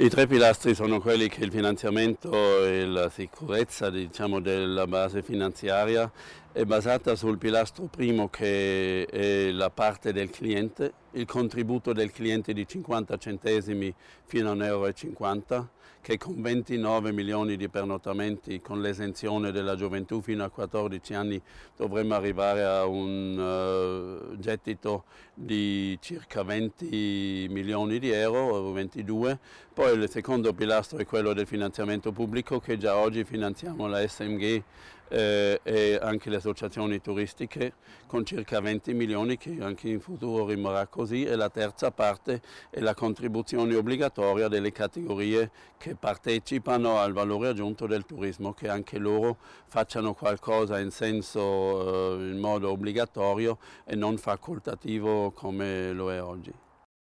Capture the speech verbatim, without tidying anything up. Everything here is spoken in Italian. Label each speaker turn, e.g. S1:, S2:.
S1: I tre pilastri sono quelli che il finanziamento e la sicurezza, diciamo, della base finanziaria è basata sul pilastro primo, che è la parte del cliente, il contributo del cliente di cinquanta centesimi fino a un euro e cinquanta, che con ventinove milioni di pernottamenti, con l'esenzione della gioventù fino a quattordici anni, dovremmo arrivare a un uh, gettito di circa venti milioni di euro, o ventidue. Poi il secondo pilastro è quello del finanziamento pubblico, che già oggi finanziamo la S M G eh, e anche le associazioni turistiche con circa venti milioni, che anche in futuro rimarrà così. E la terza parte è la contribuzione obbligatoria delle categorie che partecipano al valore aggiunto del turismo, che anche loro facciano qualcosa in senso eh, in modo obbligatorio e non facoltativo come lo è oggi.